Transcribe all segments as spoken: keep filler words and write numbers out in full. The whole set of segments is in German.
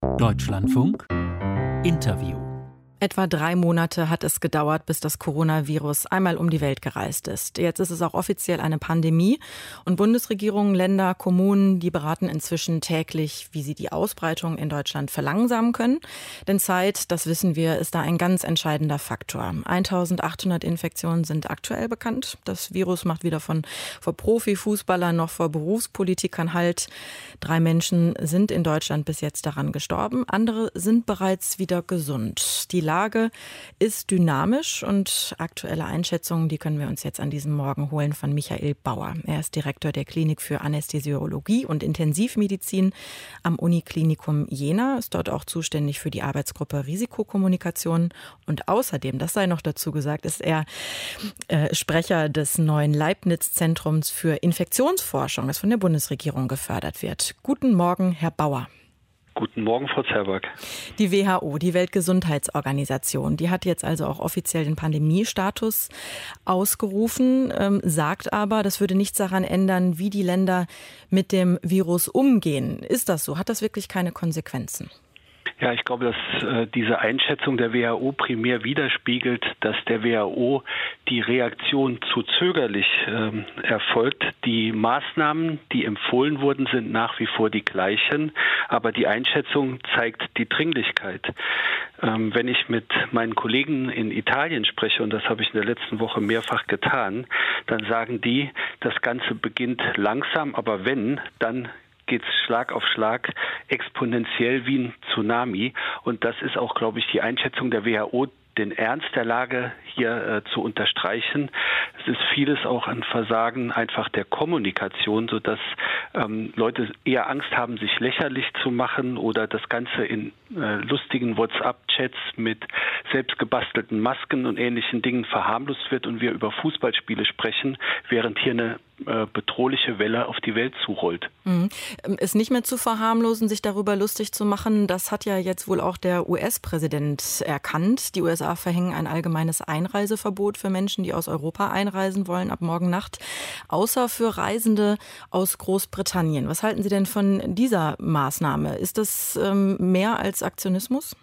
Deutschlandfunk Interview. Etwa drei Monate hat es gedauert, bis das Coronavirus einmal um die Welt gereist ist. Jetzt ist es auch offiziell eine Pandemie und Bundesregierungen, Länder, Kommunen, die beraten inzwischen täglich, wie sie die Ausbreitung in Deutschland verlangsamen können. Denn Zeit, das wissen wir, ist da ein ganz entscheidender Faktor. eintausendachthundert Infektionen sind aktuell bekannt. Das Virus macht weder von vor Profifußballern noch vor Berufspolitikern Halt. Drei Menschen sind in Deutschland bis jetzt daran gestorben. Andere sind bereits wieder gesund. Die Lage ist dynamisch und aktuelle Einschätzungen, die können wir uns jetzt an diesem Morgen holen von Michael Bauer. Er ist Direktor der Klinik für Anästhesiologie und Intensivmedizin am Uniklinikum Jena, ist dort auch zuständig für die Arbeitsgruppe Risikokommunikation und außerdem, das sei noch dazu gesagt, ist er äh, Sprecher des neuen Leibniz-Zentrums für Infektionsforschung, das von der Bundesregierung gefördert wird. Guten Morgen, Herr Bauer. Guten Morgen, Frau Zerberg. Die W H O, die Weltgesundheitsorganisation, die hat jetzt also auch offiziell den Pandemiestatus ausgerufen, ähm, sagt aber, das würde nichts daran ändern, wie die Länder mit dem Virus umgehen. Ist das so? Hat das wirklich keine Konsequenzen? Ja, ich glaube, dass äh, diese Einschätzung der W H O primär widerspiegelt, dass der W H O die Reaktion zu zögerlich ähm, erfolgt. Die Maßnahmen, die empfohlen wurden, sind nach wie vor die gleichen, aber die Einschätzung zeigt die Dringlichkeit. Ähm, wenn ich mit meinen Kollegen in Italien spreche, und das habe ich in der letzten Woche mehrfach getan, dann sagen die, das Ganze beginnt langsam, aber wenn, dann geht es Schlag auf Schlag exponentiell wie ein Tsunami. Und das ist auch, glaube ich, die Einschätzung der W H O, den Ernst der Lage hier äh, zu unterstreichen. Es ist vieles auch ein Versagen einfach der Kommunikation, sodass ähm, Leute eher Angst haben, sich lächerlich zu machen oder das Ganze in äh, lustigen WhatsApp-Chats mit selbst gebastelten Masken und ähnlichen Dingen verharmlost wird und wir über Fußballspiele sprechen, während hier eine äh, bedrohliche Welle auf die Welt zurollt. Mhm. Ist nicht mehr zu verharmlosen, sich darüber lustig zu machen. Das hat ja jetzt wohl auch der U S-Präsident erkannt. Die U S A verhängen ein allgemeines Einreiseverbot für Menschen, die aus Europa einreisen wollen, ab morgen Nacht, außer für Reisende aus Großbritannien. Was halten Sie denn von dieser Maßnahme? Ist das ähm, mehr als Aktionismus?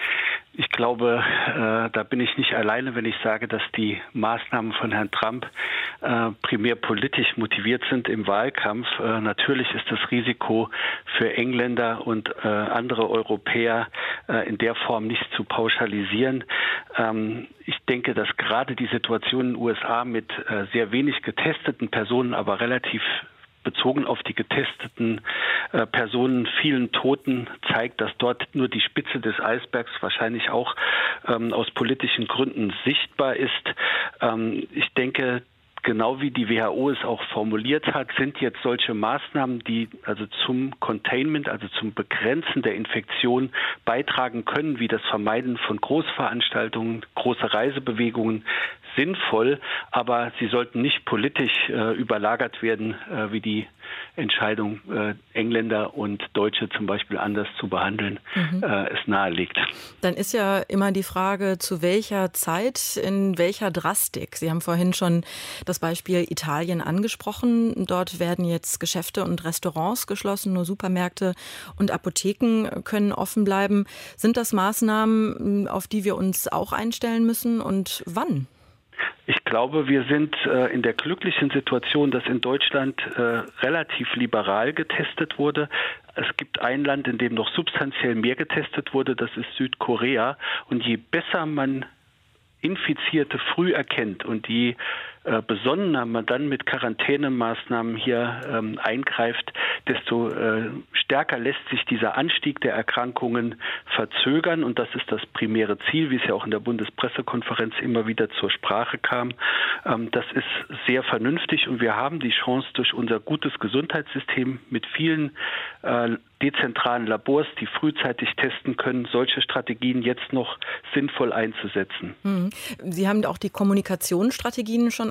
Ich glaube, äh, da bin ich nicht alleine, wenn ich sage, dass die Maßnahmen von Herrn Trump äh, primär politisch motiviert sind im Wahlkampf. Äh, natürlich ist das Risiko für Engländer und äh, andere Europäer äh, in der Form nicht zu pauschalisieren. Ähm, ich denke, dass gerade die Situation in den U S A mit äh, sehr wenig getesteten Personen, aber relativ bezogen auf die getesteten äh, Personen, vielen Toten, zeigt, dass dort nur die Spitze des Eisbergs wahrscheinlich auch ähm, aus politischen Gründen sichtbar ist. Ähm, ich denke, genau wie die W H O es auch formuliert hat, sind jetzt solche Maßnahmen, die also zum Containment, also zum Begrenzen der Infektion beitragen können, wie das Vermeiden von Großveranstaltungen, große Reisebewegungen, sinnvoll, aber sie sollten nicht politisch äh, überlagert werden, äh, wie die Entscheidung, äh, Engländer und Deutsche zum Beispiel anders zu behandeln, mhm. äh, es nahelegt. Dann ist ja immer die Frage, zu welcher Zeit, in welcher Drastik. Sie haben vorhin schon das Beispiel Italien angesprochen. Dort werden jetzt Geschäfte und Restaurants geschlossen, nur Supermärkte und Apotheken können offen bleiben. Sind das Maßnahmen, auf die wir uns auch einstellen müssen und wann? Ich glaube, wir sind äh, in der glücklichen Situation, dass in Deutschland äh, relativ liberal getestet wurde. Es gibt ein Land, in dem noch substanziell mehr getestet wurde, das ist Südkorea. Und je besser man Infizierte früh erkennt und je äh, besonnener man dann mit Quarantänemaßnahmen hier ähm, eingreift, desto äh, stärker lässt sich dieser Anstieg der Erkrankungen verzögern. Und das ist das primäre Ziel, wie es ja auch in der Bundespressekonferenz immer wieder zur Sprache kam. Ähm, das ist sehr vernünftig und wir haben die Chance, durch unser gutes Gesundheitssystem mit vielen äh, dezentralen Labors, die frühzeitig testen können, solche Strategien jetzt noch sinnvoll einzusetzen. Sie haben auch die Kommunikationsstrategien schon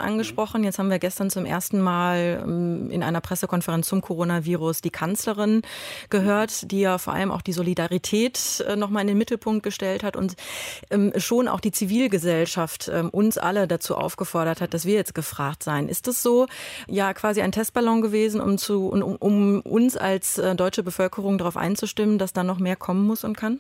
angesprochen. Jetzt haben wir gestern zum ersten Mal in einer Pressekonferenz zum Coronavirus die Kanzlerin gehört, die ja vor allem auch die Solidarität nochmal in den Mittelpunkt gestellt hat und schon auch die Zivilgesellschaft uns alle dazu aufgefordert hat, dass wir jetzt gefragt seien. Ist das so ja quasi ein Testballon gewesen, um, zu, um, um uns als deutsche Bevölkerung darauf einzustimmen, dass da noch mehr kommen muss und kann?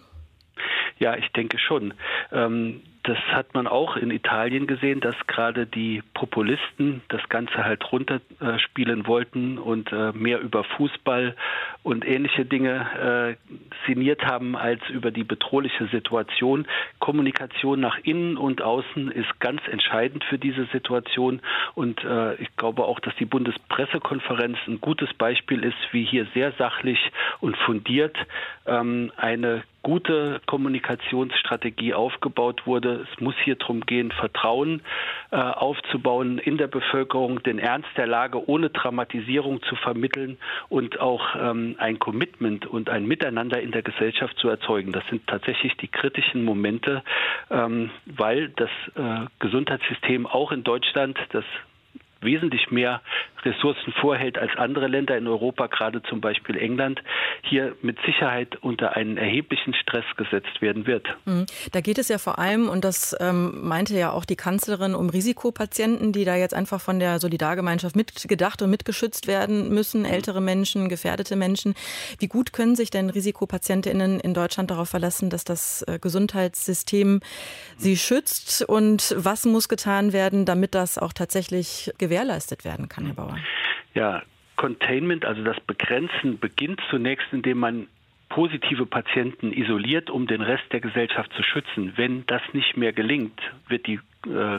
Ja, ich denke schon. Ähm Das hat man auch in Italien gesehen, dass gerade die Populisten das Ganze halt runterspielen wollten und äh, mehr über Fußball und ähnliche Dinge äh, sinniert haben als über die bedrohliche Situation. Kommunikation nach innen und außen ist ganz entscheidend für diese Situation. Und äh, ich glaube auch, dass die Bundespressekonferenz ein gutes Beispiel ist, wie hier sehr sachlich und fundiert ähm, eine gute Kommunikationsstrategie aufgebaut wurde. Es muss hier darum gehen, Vertrauen äh, aufzubauen in der Bevölkerung, den Ernst der Lage ohne Dramatisierung zu vermitteln und auch ähm, ein Commitment und ein Miteinander in der Gesellschaft zu erzeugen. Das sind tatsächlich die kritischen Momente, ähm, weil das äh, Gesundheitssystem auch in Deutschland, das wesentlich mehr Ressourcen vorhält als andere Länder in Europa, gerade zum Beispiel England, hier mit Sicherheit unter einen erheblichen Stress gesetzt werden wird. Da geht es ja vor allem, und das ähm, meinte ja auch die Kanzlerin, um Risikopatienten, die da jetzt einfach von der Solidargemeinschaft mitgedacht und mitgeschützt werden müssen, ältere Menschen, gefährdete Menschen. Wie gut können sich denn RisikopatientInnen in Deutschland darauf verlassen, dass das äh, Gesundheitssystem sie schützt? Und was muss getan werden, damit das auch tatsächlich gewährleistet werden kann, Herr Bauer? Ja, Containment, also das Begrenzen, beginnt zunächst, indem man positive Patienten isoliert, um den Rest der Gesellschaft zu schützen. Wenn das nicht mehr gelingt, wird die äh,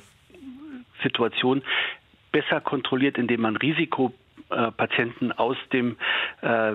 Situation besser kontrolliert, indem man Risikopatienten aus dem äh,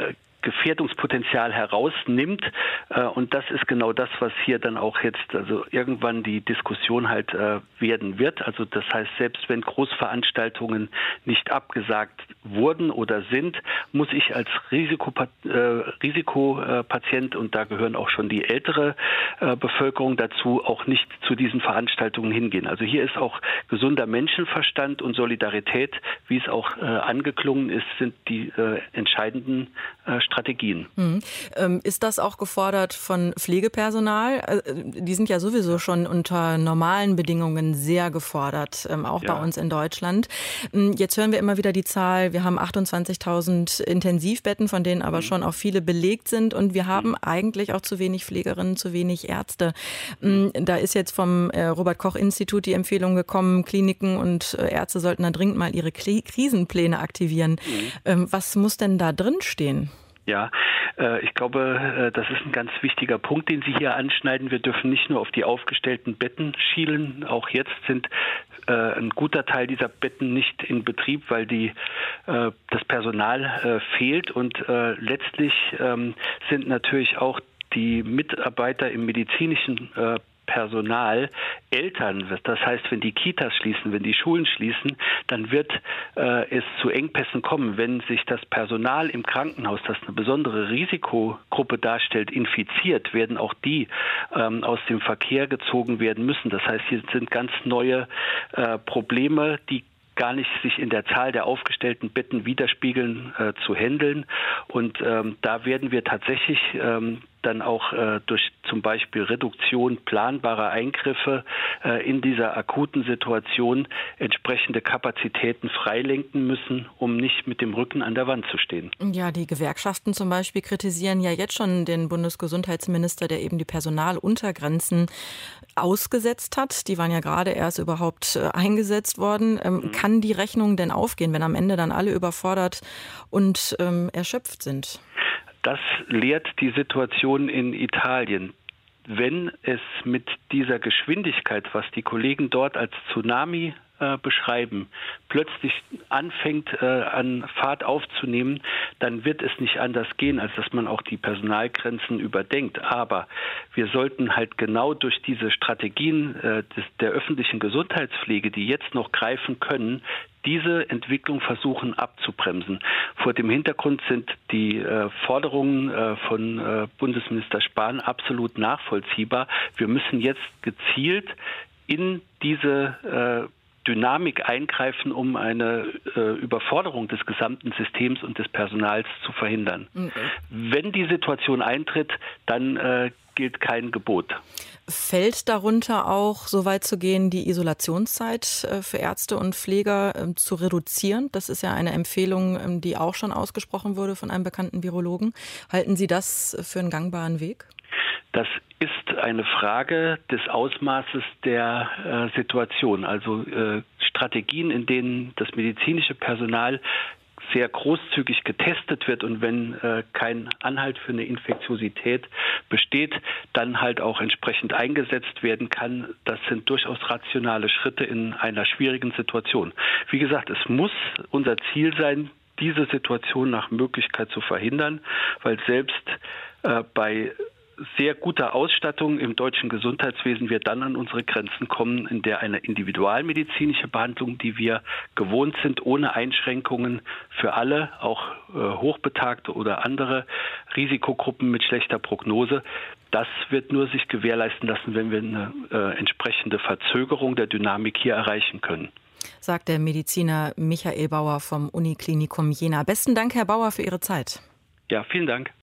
Gefährdungspotenzial herausnimmt. Und das ist genau das, was hier dann auch jetzt also irgendwann die Diskussion halt äh, werden wird. Also das heißt, selbst wenn Großveranstaltungen nicht abgesagt wurden oder sind, muss ich als Risikopa- äh, Risikopatient, und da gehören auch schon die ältere äh, Bevölkerung dazu, auch nicht zu diesen Veranstaltungen hingehen. Also hier ist auch gesunder Menschenverstand und Solidarität, wie es auch äh, angeklungen ist, sind die äh, entscheidenden äh, Strategien. Hm. Ähm, ist das auch gefordert von Pflegepersonal? Äh, die sind ja sowieso schon unter normalen Bedingungen sehr gefordert, ähm, auch ja. bei uns in Deutschland. Jetzt hören wir immer wieder die Zahl, wir haben achtundzwanzigtausend Intensivbetten, von denen aber mhm. schon auch viele belegt sind, und wir haben mhm. eigentlich auch zu wenig Pflegerinnen, zu wenig Ärzte. Mhm. Da ist jetzt vom äh, Robert-Koch-Institut die Empfehlung gekommen, Kliniken und äh, Ärzte sollten da dringend mal ihre Kri- Krisenpläne aktivieren. Mhm. Ähm, was muss denn da drin stehen? Ja, äh, ich glaube, äh, das ist ein ganz wichtiger Punkt, den Sie hier anschneiden. Wir dürfen nicht nur auf die aufgestellten Betten schielen. Auch jetzt sind äh, ein guter Teil dieser Betten nicht in Betrieb, weil die, äh, das Personal äh, fehlt. Und äh, letztlich ähm, sind natürlich auch die Mitarbeiter im medizinischen äh, Personal, Eltern. Das heißt, wenn die Kitas schließen, wenn die Schulen schließen, dann wird äh, es zu Engpässen kommen. Wenn sich das Personal im Krankenhaus, das eine besondere Risikogruppe darstellt, infiziert, werden auch die ähm, aus dem Verkehr gezogen werden müssen. Das heißt, hier sind ganz neue äh, Probleme, die gar nicht sich in der Zahl der aufgestellten Betten widerspiegeln, äh, zu handeln. Und ähm, da werden wir tatsächlich ähm, dann auch äh, durch zum Beispiel Reduktion planbarer Eingriffe äh, in dieser akuten Situation entsprechende Kapazitäten freilenken müssen, um nicht mit dem Rücken an der Wand zu stehen. Ja, die Gewerkschaften zum Beispiel kritisieren ja jetzt schon den Bundesgesundheitsminister, der eben die Personaluntergrenzen ausgesetzt hat. Die waren ja gerade erst überhaupt äh, eingesetzt worden. Ähm, mhm. Kann die Rechnung denn aufgehen, wenn am Ende dann alle überfordert und ähm, erschöpft sind? Das lehrt die Situation in Italien. Wenn es mit dieser Geschwindigkeit, was die Kollegen dort als Tsunami äh, beschreiben, plötzlich anfängt äh, an Fahrt aufzunehmen, dann wird es nicht anders gehen, als dass man auch die Personalgrenzen überdenkt. Aber wir sollten halt genau durch diese Strategien äh, des, der öffentlichen Gesundheitspflege, die jetzt noch greifen können, diese Entwicklung versuchen abzubremsen. Vor dem Hintergrund sind die äh, Forderungen äh, von äh, Bundesminister Spahn absolut nachvollziehbar. Wir müssen jetzt gezielt in diese äh, Dynamik eingreifen, um eine äh, Überforderung des gesamten Systems und des Personals zu verhindern. Okay. Wenn die Situation eintritt, dann äh, gilt kein Gebot. Fällt darunter auch, so weit zu gehen, die Isolationszeit äh, für Ärzte und Pfleger äh, zu reduzieren? Das ist ja eine Empfehlung, ähm, die auch schon ausgesprochen wurde von einem bekannten Virologen. Halten Sie das für einen gangbaren Weg? Das ist eine Frage des Ausmaßes der äh, Situation. Also äh, Strategien, in denen das medizinische Personal sehr großzügig getestet wird und wenn äh, kein Anhalt für eine Infektiosität besteht, dann halt auch entsprechend eingesetzt werden kann. Das sind durchaus rationale Schritte in einer schwierigen Situation. Wie gesagt, es muss unser Ziel sein, diese Situation nach Möglichkeit zu verhindern, weil selbst äh, bei sehr guter Ausstattung im deutschen Gesundheitswesen wir dann an unsere Grenzen kommen, in der eine individualmedizinische Behandlung, die wir gewohnt sind, ohne Einschränkungen für alle, auch äh, Hochbetagte oder andere Risikogruppen mit schlechter Prognose, das wird nur sich gewährleisten lassen, wenn wir eine äh, entsprechende Verzögerung der Dynamik hier erreichen können. Sagt der Mediziner Michael Bauer vom Uniklinikum Jena. Besten Dank, Herr Bauer, für Ihre Zeit. Ja, vielen Dank.